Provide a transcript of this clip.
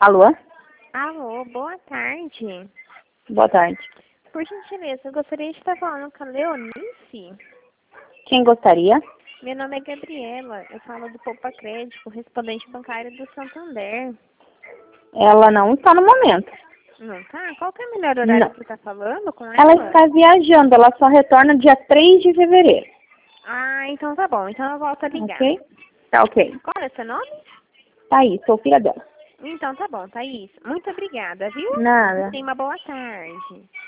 Alô? Alô, boa tarde. Boa tarde. Por gentileza, eu gostaria de estar falando com a Leonice. Quem gostaria? Meu nome é Gabriela, eu falo do Poupa Crédito, correspondente bancário do Santander. Ela não está no momento. Não tá? Qual que é o melhor horário Não. para estar falando com ela? Ela está viajando, ela só retorna dia 3 de fevereiro. Ah, então tá bom, então eu volto a ligar. Ok? Tá ok. Qual é seu nome? Tá aí, sou filha dela. Então tá bom, Thaís. Muito obrigada, viu? Nada. Tenha uma boa tarde.